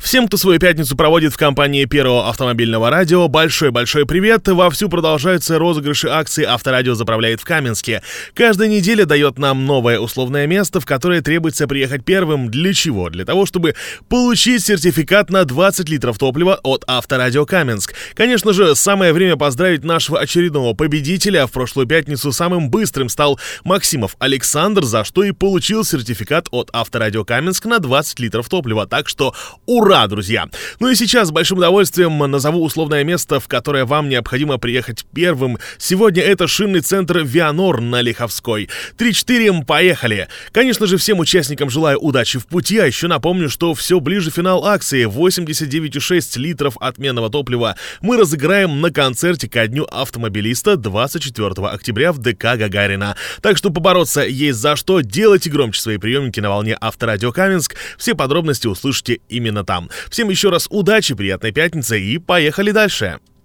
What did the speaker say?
Всем, кто свою пятницу проводит в компании Первого автомобильного радио, большой-большой привет! Вовсю продолжаются розыгрыши акции «Авторадио заправляет в Каменске». Каждая неделя дает нам новое условное место, в которое требуется приехать первым. Для чего? Для того, чтобы получить сертификат на 20 литров топлива от «Авторадио Каменск». Конечно же, самое время поздравить нашего очередного победителя. В прошлую пятницу самым быстрым стал Максимов Александр, за что и получил сертификат от «Авторадио Каменск» на 20 литров топлива. Так что ура, друзья! Ну и сейчас с большим удовольствием назову условное место, в которое вам необходимо приехать первым. Сегодня это шинный центр «Вианор» на Лиховской. 3-4, поехали! Конечно же, всем участникам желаю удачи в пути, а еще напомню, что все ближе финал акции. 89,6 литров отменного топлива мы разыграем на концерте ко дню автомобилиста 24 октября в ДК Гагарина. Так что побороться есть за что. Делайте громче свои приемники на волне Авторадио Каменск. Все подробности услышите именно там. Всем еще раз удачи, приятной пятницы и поехали дальше!